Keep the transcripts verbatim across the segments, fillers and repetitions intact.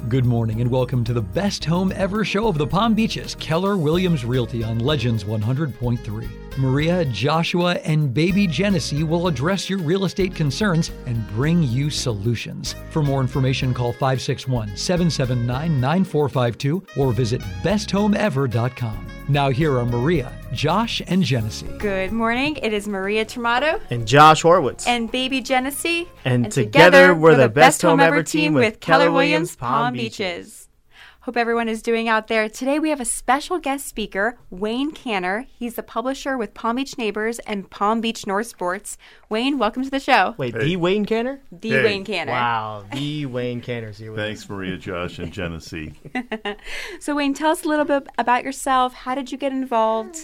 Good morning and welcome to the best home ever show of the Palm Beaches, Keller Williams Realty on Legends one hundred point three. Maria, Joshua, and baby Genesee will address your real estate concerns and bring you solutions. For more information, call five six one, seven seven nine, nine four five two or visit best home ever dot com. Now here are Maria, Josh, and Genesee. Good morning. It is Maria Tomato and Josh Horwitz and baby Genesee. And, and together, together we're the best home ever team with Keller Williams Palm Beaches. Beaches. Hope everyone is doing out there. Today we have a special guest speaker, Wayne Kanner. He's the publisher with Palm Beach Neighbors and Palm Beach North Sports. Wayne, welcome to the show. Wait, hey. the Wayne Kanner? The hey. Wayne Kanner. Wow, the Wayne Kanner's here with Thanks, us. Maria, Josh, and Genesee. So, Wayne, tell us a little bit about yourself. How did you get involved?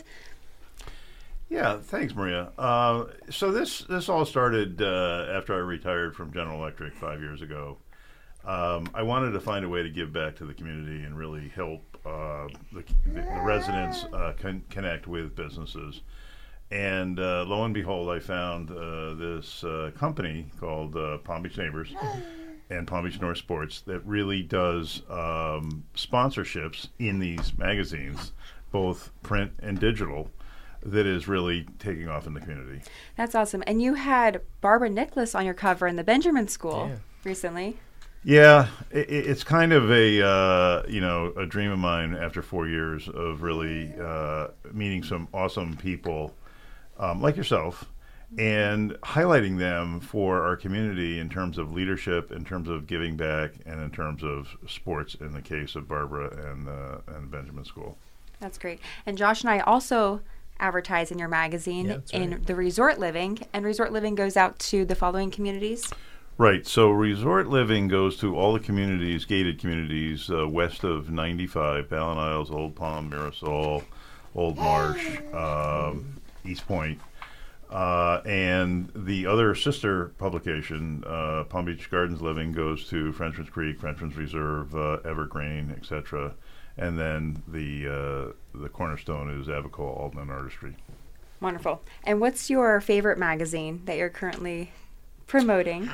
Yeah, thanks, Maria. Uh, so this this all started uh, after I retired from General Electric five years ago. Um, I wanted to find a way to give back to the community and really help uh, the, the, the residents uh, con- connect with businesses. And uh, lo and behold, I found uh, this uh, company called uh, Palm Beach Neighbors and Palm Beach North Sports that really does um, sponsorships in these magazines, both print and digital, that is really taking off in the community. That's awesome. And you had Barbara Nicholas on your cover in the Benjamin School yeah. recently. Yeah, it, it's kind of a uh, you know a dream of mine after four years of really uh, meeting some awesome people um, like yourself and highlighting them for our community in terms of leadership, in terms of giving back, and in terms of sports. In the case of Barbara and uh, and Benjamin School. That's great. And Josh and I also advertise in your magazine yeah, right. in the Resort Living, and Resort Living goes out to the following communities. Right. So Resort Living goes to all the communities, gated communities, uh, west of ninety-five, Ballin Isles, Old Palm, Mirasol, Old Marsh, um, East Point. Uh, and the other sister publication, uh, Palm Beach Gardens Living, goes to Frenchman's Creek, Frenchman's Reserve, uh, Evergreen, et cetera. And then the uh, the cornerstone is Abacoa, Alton, and Artistry. Wonderful. And what's your favorite magazine that you're currently promoting?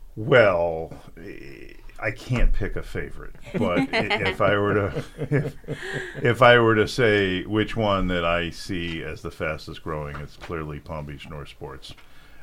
Well, I can't pick a favorite, but if I were to if, if I were to say which one that I see as the fastest growing, it's clearly Palm Beach North Sports.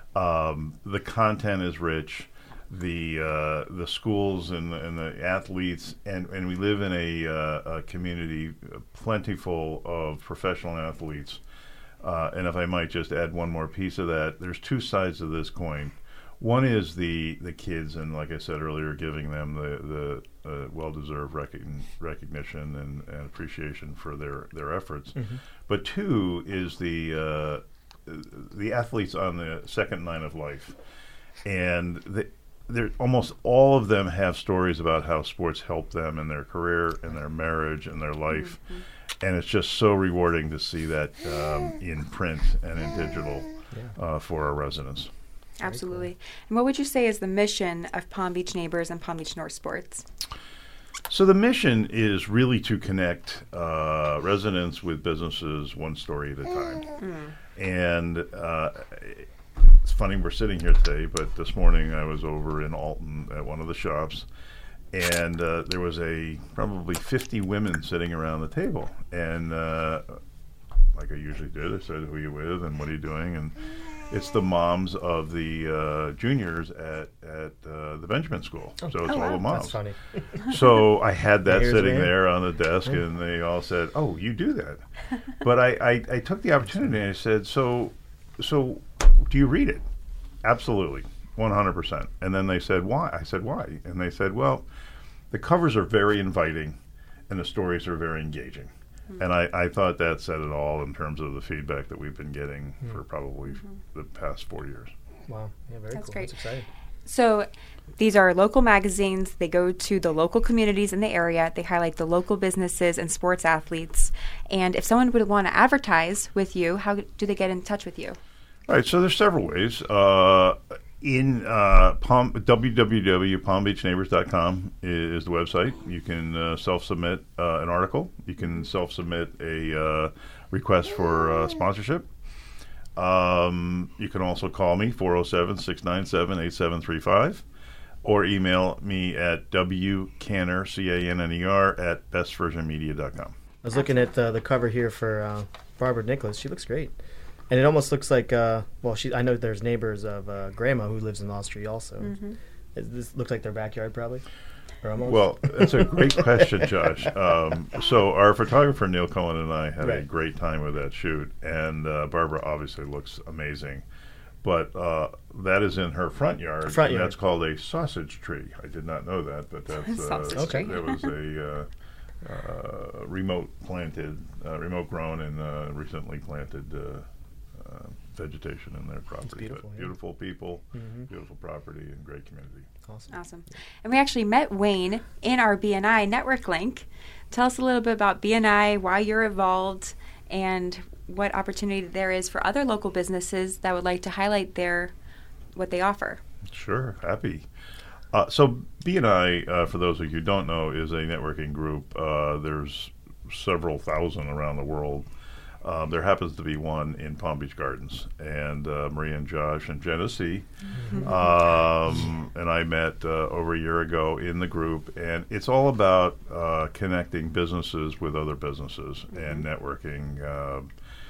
Um, the content is rich, the uh, the schools and the, and the athletes, and, and we live in a, uh, a community plentiful of professional athletes. Uh, and if I might just add one more piece of that, there's two sides of this coin. One is the, the kids, and like I said earlier, giving them the, the uh, well-deserved recogn- recognition and, and appreciation for their, their efforts. Mm-hmm. But two is the uh, the athletes on the second line of life. And the, they're, almost all of them have stories about how sports helped them in their career, in their marriage, in their life. Mm-hmm. And it's just so rewarding to see that um, in print and in digital yeah. uh, for our residents. Absolutely. And what would you say is the mission of Palm Beach Neighbors and Palm Beach North Sports? So the mission is really to connect uh, residents with businesses one story at a time. Mm. And uh, it's funny we're sitting here today, but this morning I was over in Alton at one of the shops, and uh, there was a probably fifty women sitting around the table. And uh, like I usually do, they said, who are you with and what are you doing? And it's the moms of the uh, juniors at, at uh, the Benjamin School. Oh, so it's oh, all wow. the moms. That's funny. So I had that Here's sitting Wayne. there on the desk, and they all said, oh, you do that. But I, I, I took the opportunity and I said, so, so do you read it? Absolutely, one hundred percent. And then they said, why? I said, why? And they said, well, the covers are very inviting, and the stories are very engaging. And I, I thought that said it all in terms of the feedback that we've been getting mm. for probably mm-hmm. the past four years. Wow. Yeah, very That's cool. great. That's exciting. So these are local magazines. They go to the local communities in the area. They highlight the local businesses and sports athletes. And if someone would want to advertise with you, how do they get in touch with you? All right, so there's several ways. Uh, in uh, Palm, w w w dot palm beach neighbors dot com is the website. You can uh, self-submit uh, an article. You can self-submit a uh, request for uh, sponsorship. Um, you can also call me, four oh seven, six nine seven, eight seven three five. or email me at wcanner, C A N N E R, at best version media dot com. I was looking at uh, the cover here for uh, Barbara Nicholas. She looks great. And it almost looks like, uh, well, she. I know there's neighbors of uh, Grandma who lives in Austria also. Mm-hmm. Does this looks like their backyard probably? Or almost? Well, that's a great question, Josh. Um, so our photographer, Neil Cohen, and I had right. a great time with that shoot. And uh, Barbara obviously looks amazing. But uh, that is in her front yard. Front and yard. That's called a sausage tree. I did not know that, but that's uh, Sausage Okay. tree. There was a uh, uh, remote planted, uh, remote grown, and uh, recently planted uh, uh, vegetation in their property. beautiful, But yeah. beautiful people, Mm-hmm. beautiful property, and great community. Awesome. Awesome. And we actually met Wayne in our B N I network link. Tell us a little bit about B N I, why you're involved, and what opportunity there is for other local businesses that would like to highlight their what they offer. Sure, happy. Uh, so B and I, uh, for those of you who don't know, is a networking group. Uh, there's several thousand around the world. Uh, there happens to be one in Palm Beach Gardens, and uh, Maria and Josh and Genesee um, and I met uh, over a year ago in the group, and it's all about uh, connecting businesses with other businesses mm-hmm. and networking. Uh,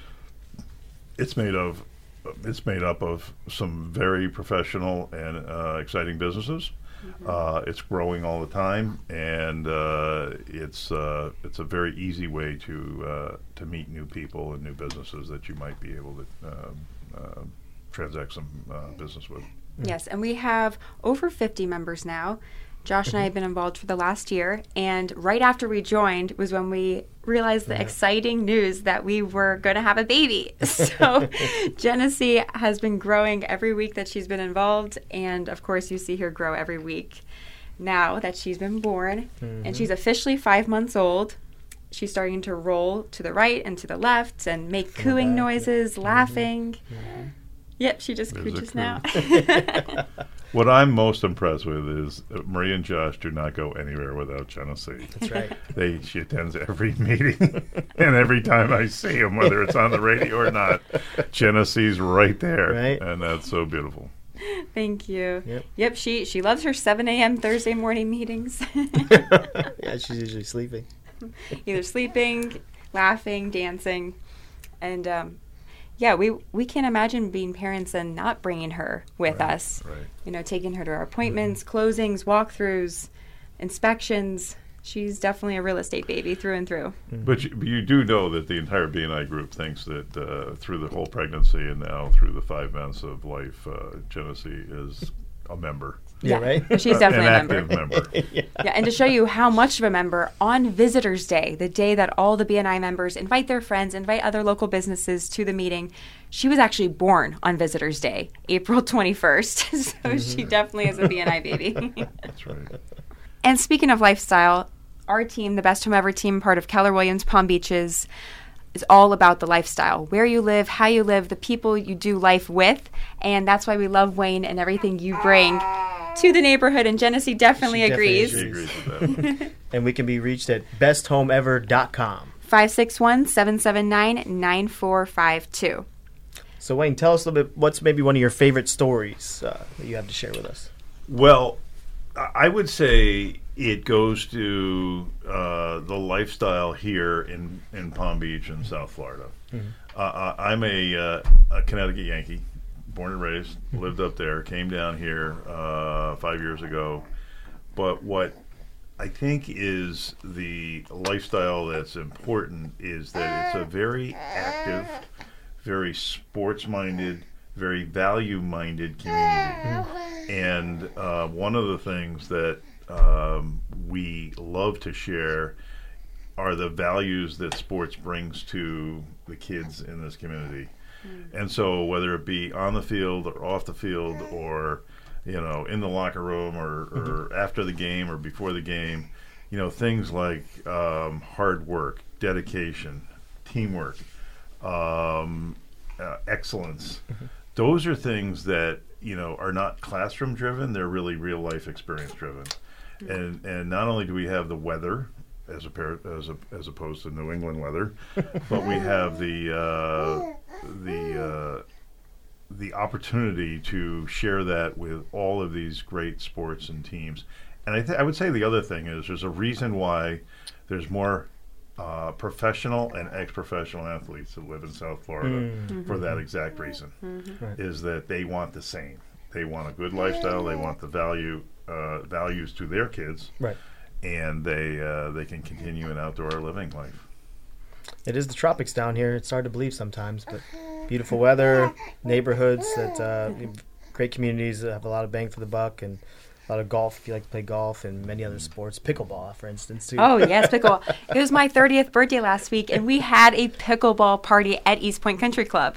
it's made of it's made up of some very professional and uh, exciting businesses. Mm-hmm. Uh, it's growing all the time, and uh, it's uh, it's a very easy way to uh, to meet new people and new businesses that you might be able to um, uh, transact some uh, business with. Yes, and we have over fifty members now. Josh and I have been involved for the last year, and right after we joined was when we realized the yeah. exciting news that we were going to have a baby. So Genesee has been growing every week that she's been involved, and of course you see her grow every week now that she's been born. Mm-hmm. And she's officially five months old. She's starting to roll to the right and to the left and make From cooing back, noises, yeah. laughing. Mm-hmm. Yep, she just coo just now. What I'm most impressed with is that Maria and Josh do not go anywhere without Genesee. That's right. They she attends every meeting, and every time I see them, whether it's on the radio or not, Genesee's right there, right. and that's so beautiful. Thank you. Yep. Yep. She she loves her seven a.m. Thursday morning meetings. Yeah, she's usually sleeping. Either sleeping, laughing, dancing, and. Um, Yeah, we we can't imagine being parents and not bringing her with right, us. Right. You know, taking her to our appointments, mm-hmm. closings, walkthroughs, inspections. She's definitely a real estate baby through and through. Mm-hmm. But, you, but you do know that the entire B and I group thinks that uh, through the whole pregnancy and now through the five months of life, uh, Genesee is a member. Yeah, yeah, right? She's definitely An a member. active member. yeah. Yeah, and to show you how much of a member, on Visitors Day, the day that all the B and I members invite their friends, invite other local businesses to the meeting, she was actually born on Visitors Day, April twenty-first. So mm-hmm. she definitely is a B and I baby. That's right. And speaking of lifestyle, our team, the Best Home Ever team, part of Keller Williams Palm Beaches, is all about the lifestyle, where you live, how you live, the people you do life with. And that's why we love Wayne and everything you bring to the neighborhood. And Genesee definitely She agrees. definitely She agrees with that. And we can be reached at best home ever dot com. five six one, seven seven nine, nine four five two. So, Wayne, tell us a little bit, what's maybe one of your favorite stories uh, that you have to share with us? Well, I would say it goes to uh, the lifestyle here in, in Palm Beach and South Florida. Mm-hmm. Uh, I'm a, uh, a Connecticut Yankee, born and raised, lived up there, came down here uh, five years ago. But what I think is the lifestyle that's important is that it's a very active, very sports-minded, very value-minded community. And uh, one of the things that um, we love to share are the values that sports brings to the kids in this community. Mm. And so whether it be on the field or off the field or, you know, in the locker room or, or mm-hmm. after the game or before the game, you know, things like um, hard work, dedication, teamwork, um, uh, excellence. Mm-hmm. Those are things that, you know, are not classroom driven, they're really real life experience driven. Mm-hmm. And and not only do we have the weather as a pair, as a, as opposed to New England weather, but we have the uh, the uh, the opportunity to share that with all of these great sports and teams. And I, th- I would say the other thing is there's a reason why there's more uh, professional and ex-professional athletes that live in South Florida Mm-hmm. for that exact reason, Mm-hmm. Right. is that they want the same. They want a good lifestyle. They want the value uh, values to their kids, Right. and they uh, they can continue an outdoor living life. It is the tropics down here. It's hard to believe sometimes, but beautiful weather, neighborhoods that uh, great communities that have a lot of bang for the buck, and a lot of golf if you like to play golf, and many other sports. Pickleball, for instance, too. Oh, yes, pickleball. It was my thirtieth birthday last week, and we had a pickleball party at East Point Country Club.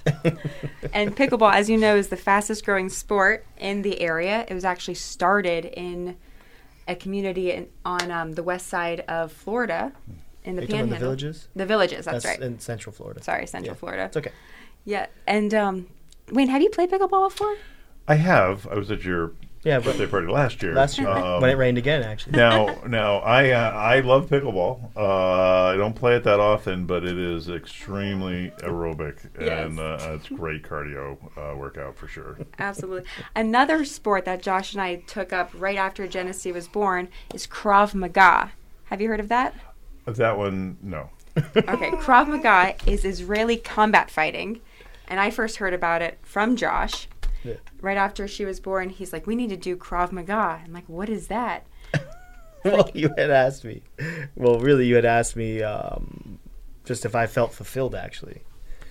And pickleball, as you know, is the fastest growing sport in the area. It was actually started in a community in, on um, the west side of Florida, in the Are you talking about Panhandle. the villages? The villages, that's, right. in Central Florida. Sorry, Central Yeah. Florida. It's okay. Yeah, and um, Wayne, have you played pickleball before? I have. I was at your Yeah, but birthday party last year. last year Um, when it rained again, actually. now, now I uh, I love pickleball. Uh, I don't play it that often, but it is extremely aerobic, Yes. and uh, it's great cardio uh, workout for sure. Absolutely. Another sport that Josh and I took up right after Genesee was born is Krav Maga. Have you heard of that? That one, no. Okay, Krav Maga is Israeli combat fighting, and I first heard about it from Josh. Yeah. Right after she was born, he's like, we need to do Krav Maga. I'm like, what is that? Well, you had asked me. Well, really, you had asked me um, just if I felt fulfilled, actually.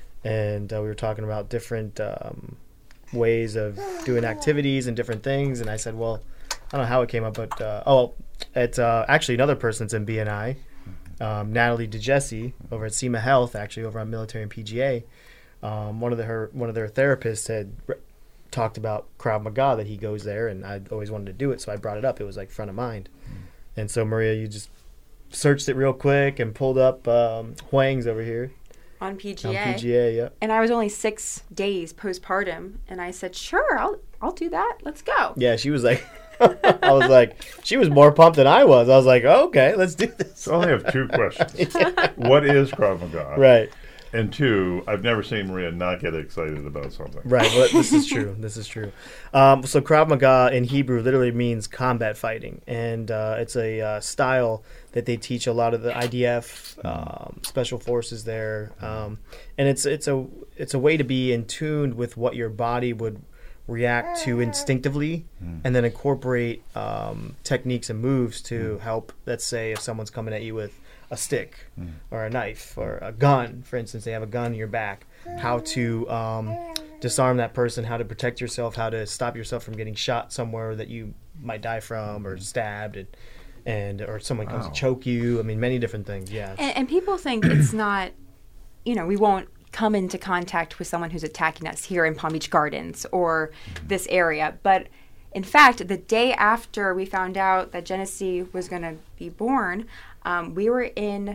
And uh, we were talking about different um, ways of doing activities and different things. And I said, well, I don't know how it came up, but uh, oh, it's uh, actually another person that's in B N I, um, Natalie DeJesse over at SEMA Health, actually over on Military and P G A. Um, one of the her one of their therapists had re- talked about Krav Maga, that he goes there, and I always wanted to do it, so I brought it up. It was like front of mind. And so, Maria, you just searched it real quick and pulled up um, Huang's over here On P G A. on P G A. Yeah. And I was only six days postpartum, and I said, sure, I'll, I'll do that. Let's go. Yeah, she was like, I was like, she was more pumped than I was. I was like, okay, let's do this. So I have two questions. What is Krav Maga? Right, And two, I've never seen Maria not get excited about something. right. Well, this is true. This is true. Um, so Krav Maga in Hebrew literally means combat fighting, and uh, it's a uh, style that they teach a lot of the I D F um, special forces there, um, and it's it's a it's a way to be in tune with what your body would react to instinctively, and then incorporate um, techniques and moves to help. Let's say if someone's coming at you with a stick or a knife or a gun, for instance, they have a gun in your back, how to um, disarm that person, how to protect yourself, how to stop yourself from getting shot somewhere that you might die from, or stabbed, and, and or someone comes Wow. to choke you. I mean, many different things. Yeah. And, and people think it's not, you know, we won't come into contact with someone who's attacking us here in Palm Beach Gardens or this area. But in fact, the day after we found out that Genesee was going to be born, um, we were in,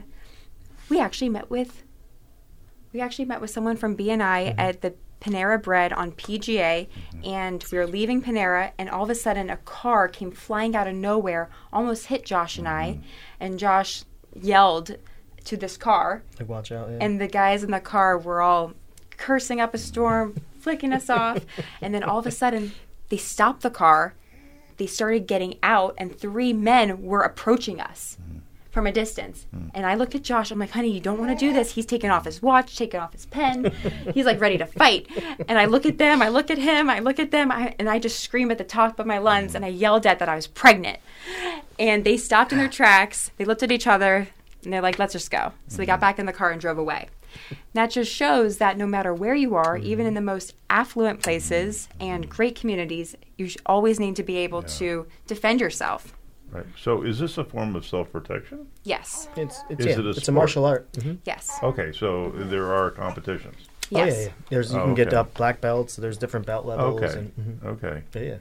we actually met with, we actually met with someone from B N I Mm-hmm. at the Panera Bread on P G A, and we were leaving Panera, and all of a sudden a car came flying out of nowhere, almost hit Josh and I, and Josh yelled to this car, Like, watch out. Yeah. and the guys in the car were all cursing up a storm, flicking us off, and then all of a sudden they stopped the car, they started getting out, and three men were approaching us from a distance. And I look at Josh, I'm like, honey, you don't want to do this. He's taking off his watch, taking off his pen. He's like ready to fight. And I look at them, I look at him, I look at them, I, and I just scream at the top of my lungs, and I yelled at that I was pregnant. And they stopped in their tracks, they looked at each other, and they're like, let's just go. So they got back in the car and drove away. That just shows that no matter where you are, even in the most affluent places and great communities, you sh- always need to be able to defend yourself. Right. So is this a form of self-protection? Yes. it's it's, Is yeah, it a it's a sport? martial art. Mhm. Yes. Okay, so there are competitions. Oh, yeah, Yes. yeah. There's, you Oh, can get okay. up black belts. There's different belt levels. Okay. And, mhm. Okay. But yeah.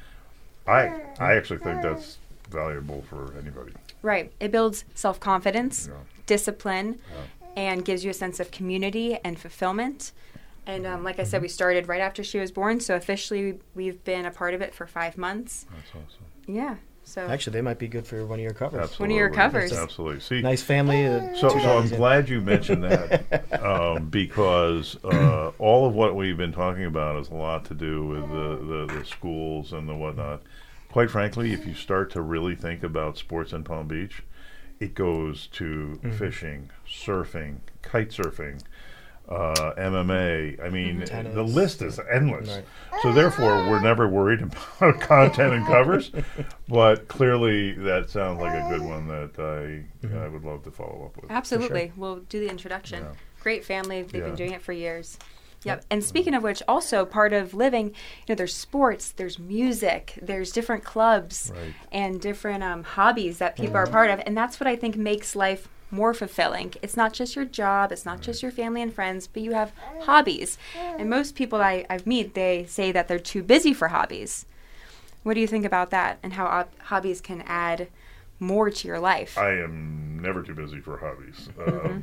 I I actually think that's valuable for anybody. Right. It builds self-confidence, Yeah. discipline, and gives you a sense of community and fulfillment. And um, like I said, we started right after she was born, so officially we've been a part of it for five months. That's awesome. Yeah. So Actually, they might be good for one of your covers. Absolutely. One of your covers. Absolutely. See, Nice family. Uh, So, two so I'm dogs in. glad you mentioned that um, because uh, all of what we've been talking about has a lot to do with the, the, the schools and the whatnot. Quite frankly, if you start to really think about sports in Palm Beach, it goes to Mhm. fishing, surfing, kite surfing, uh, M M A. I mean, Tennis. the list is endless. Right. So therefore, we're never worried about content and covers. But clearly, that sounds like a good one that I Mhm. I would love to follow up with. absolutely, we'll do the introduction. Yeah. Great family. They've Yeah. been doing it for years. Yep. And speaking of which, also part of living, you know, there's sports, there's music, there's different clubs Right. and different um, hobbies that people are part of. And that's what I think makes life more fulfilling. It's not just your job, it's not just your family and friends, but you have hobbies. And most people I, I meet, they say that they're too busy for hobbies. What do you think about that and how ob- hobbies can add more to your life? I am never too busy for hobbies. Um,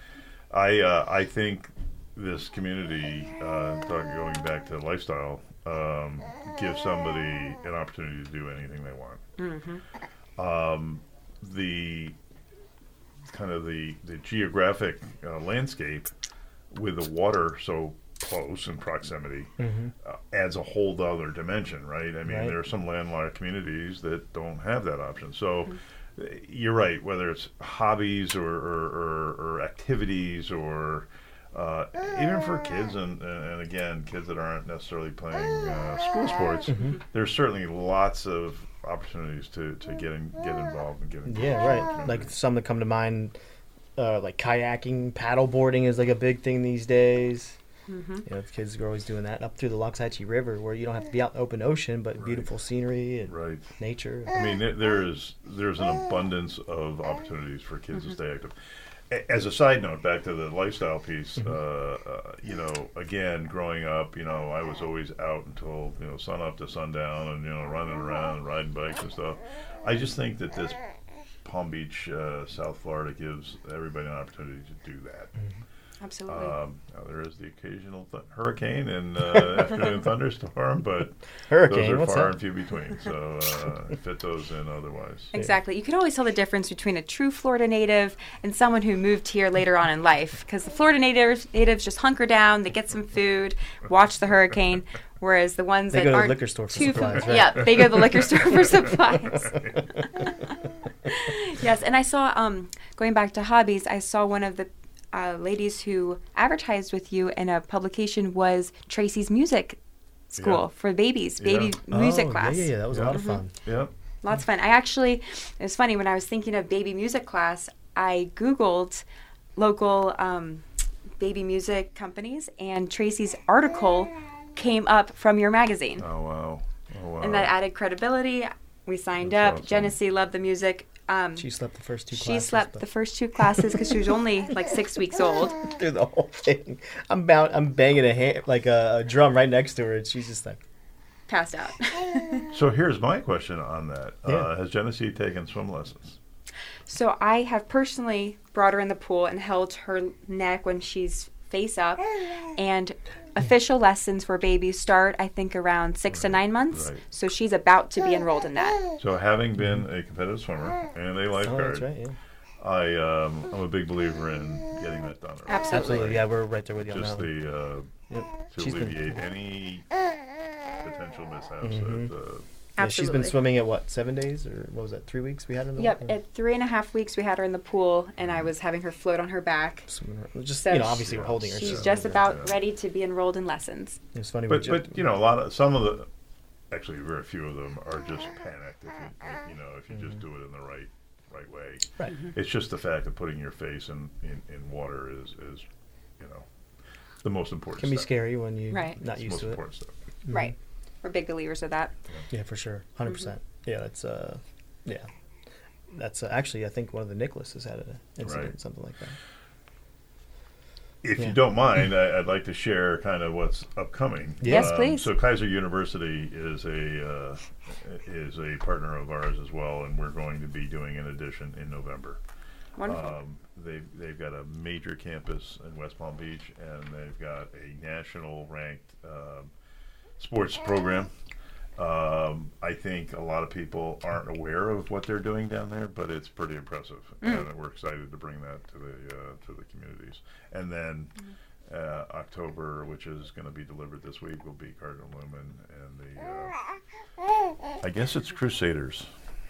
I uh, I think this community, uh, talk, going back to lifestyle, um, gives somebody an opportunity to do anything they want. Mm-hmm. Um, the kind of the the geographic uh, landscape with the water so close in proximity Mhm. uh, adds a whole other dimension, right? I mean, Right. there are some landlocked communities that don't have that option. So uh, you're right, whether it's hobbies or, or, or, or activities or uh, even for kids and, and, and again, kids that aren't necessarily playing uh, school sports, there's certainly lots of opportunities to, to get in, get involved and get involved. Yeah, right. Like some that come to mind, uh, like kayaking, paddle boarding is like a big thing these days. Mm-hmm. You know, the kids are always doing that up through the Loxahatchee River, where you don't have to be out in the open ocean, but Right. beautiful scenery and Right. nature. I mean, there, there is there's an abundance of opportunities for kids to stay active. A- As a side note, back to the lifestyle piece, uh, uh, you know, again, growing up, you know, I was always out until, you know, sun up to sundown and, you know, running around and riding bikes and stuff. I just think that this Palm Beach, uh, South Florida gives everybody an opportunity to do that. Absolutely. Um, now there is the occasional th- hurricane and uh, afternoon thunderstorm, but Hurricane, those are what's far that? and few between. So uh, fit those in otherwise. Exactly. You can always tell the difference between a true Florida native and someone who moved here later on in life. Because the Florida natives, natives just hunker down, they get some food, watch the hurricane, whereas the ones They that go to the aren't liquor store for too supplies, fam- right? Yeah, they go to the liquor store for supplies. Yes, and I saw, um, going back to hobbies, I saw one of the uh, ladies who advertised with you in a publication was Tracy's music school Yeah. for babies, Yeah. baby music oh, class. Yeah, yeah, yeah, that was a lot of Mm-hmm. fun. Yep. Lots of fun. I actually, it was funny when I was thinking of baby music class, I Googled local um, baby music companies, and Tracy's article came up from your magazine. Oh wow. Oh wow. And that added credibility. We signed That's up. awesome. Genesee loved the music. Um, She slept the first two she classes. slept but the first two classes because she was only like six weeks old. through the whole thing. I'm bound, I'm banging a hand, like a, a drum right next to her, and she's just like, Passed out. So here's my question on that. Yeah. Uh, has Genesee taken swim lessons? So I have personally brought her in the pool and held her neck when she's face up. And official lessons for babies start, I think, around six to nine months. right. So she's about to be enrolled in that. So having been a competitive swimmer and a oh, lifeguard, that's right, yeah. I um, I'm a big believer in getting that done. early. Absolutely. Absolutely, yeah, we're right there with you on Just that one. the uh, Yep. to She's been- alleviate any potential mishaps. Mhm. That, uh, Yeah, she's been Absolutely. swimming at what, seven days or what was that, three weeks we had her in the Yep, water? at three and a half weeks we had her in the pool, and I was having her float on her back. Swimming her- Just So you know, obviously we're she- holding her. She's so- just about yeah. ready to be enrolled in lessons. It was funny. but we ju- but you know a lot of some of the actually very few of them are just panicked if you if, you know if you just do it in the right right way. right. It's just the fact of putting your face in, in, in water is, is, you know, the most important Can be step. scary when you're Right. not It's the used most to it. important step. Mhm. Right. We're big believers of that. Yeah, for sure, hundred percent. Yeah, that's uh, yeah, that's uh, actually I think one of the Nicholases had an incident, Right. something like that. If Yeah. you don't mind, I, I'd like to share kind of what's upcoming. Yes, please. So Kaiser University is a uh, is a partner of ours as well, and we're going to be doing an edition in November. Wonderful. Um, they've they've got a major campus in West Palm Beach, and they've got a national ranked um, sports program. Um, I think a lot of people aren't aware of what they're doing down there, but it's pretty impressive, mm. and we're excited to bring that to the uh, to the communities. And then uh, October, which is going to be delivered this week, will be Cardinal Newman and the. Uh, I guess it's Crusaders.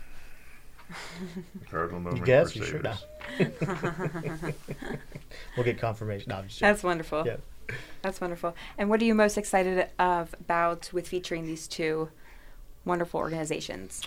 The Cardinal Newman you guess, Crusaders. You sure we'll get confirmation. No, I'm just That's wonderful. Yeah. That's wonderful. And what are you most excited of about with featuring these two wonderful organizations?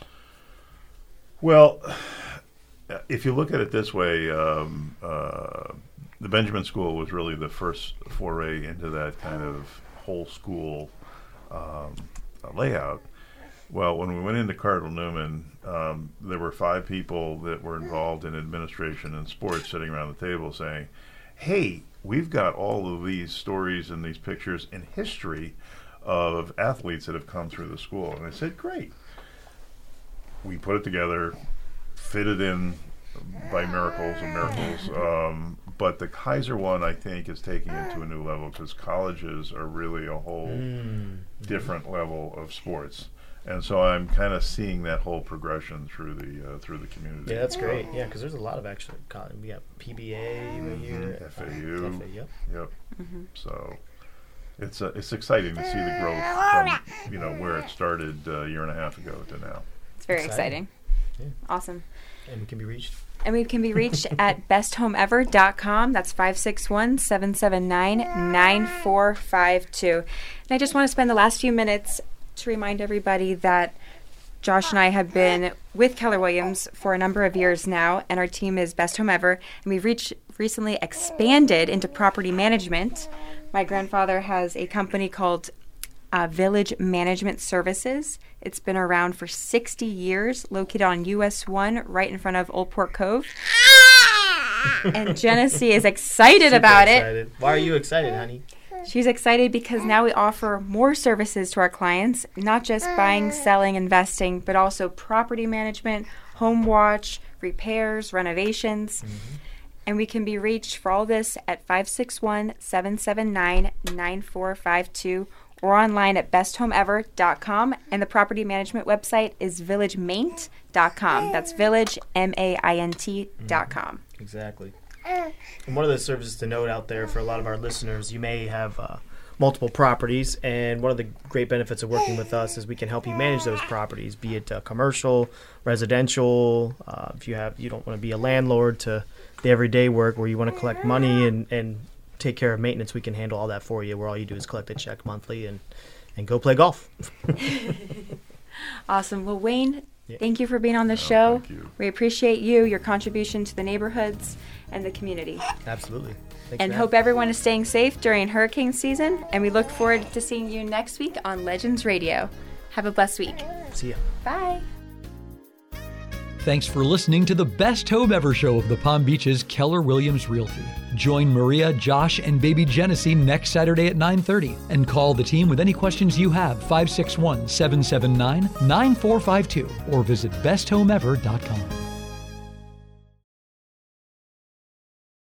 Well, if you look at it this way, um, uh, the Benjamin School was really the first foray into that kind of whole school um, layout. Well, when we went into Cardinal Newman, um, there were five people that were involved in administration and sports sitting around the table saying, hey, we've got all of these stories and these pictures and history of athletes that have come through the school. And I said, great. We put it together, fit it in by miracles and miracles. Um, but the Kaiser one, I think, is taking it to a new level because colleges are really a whole mm. different level of sports. And so I'm kind of seeing that whole progression through the uh, through the community. Yeah, that's great. Yeah, because there's a lot of actual college. We got P B A mm-hmm. right here, F A U. F A U. Yep. Yep. Mm-hmm. So it's uh, it's exciting to see the growth from you know where it started uh, a year and a half ago to now. It's very exciting. exciting. Yeah. Awesome. And we can be reached. And we can be reached at best home ever dot com. That's five six one, seven seven nine, nine four five two. And I just want to spend the last few minutes to remind everybody that Josh and I have been with Keller Williams for a number of years now, and our team is Best Home Ever, and we've reached, recently expanded into property management. My grandfather has a company called uh, Village Management Services. It's been around for sixty years, located on U S one, right in front of Old Port Cove. And Genesee is excited Super about excited. it. Why are you excited, honey? She's excited because now we offer more services to our clients, not just buying, selling, investing, but also property management, home watch, repairs, renovations. Mm-hmm. And we can be reached for all this at five six one, seven seven nine, nine four five two or online at best home ever dot com. And the property management website is village maint dot com. That's village, M A I N T dot com. Mm-hmm. Exactly. And one of the services to note out there for a lot of our listeners, you may have uh, multiple properties, and one of the great benefits of working with us is we can help you manage those properties, be it uh, commercial, residential. Uh, if you have, you don't want to be a landlord to the everyday work where you want to collect money and, and take care of maintenance, we can handle all that for you, where all you do is collect a check monthly and, and go play golf. Awesome. Well, Wayne, yeah. thank you for being on the no, show. Thank you. We appreciate you, your contribution to the neighborhoods and the community. Absolutely. Thanks and hope everyone is staying safe during hurricane season. And we look forward to seeing you next week on Legends Radio. Have a blessed week. See ya. Bye. Thanks for listening to the Best Home Ever show of the Palm Beach's Keller Williams Realty. Join Maria, Josh, and baby Genesee next Saturday at nine thirty and call the team with any questions you have, five six one, seven seven nine, nine four five two, or visit best home ever dot com.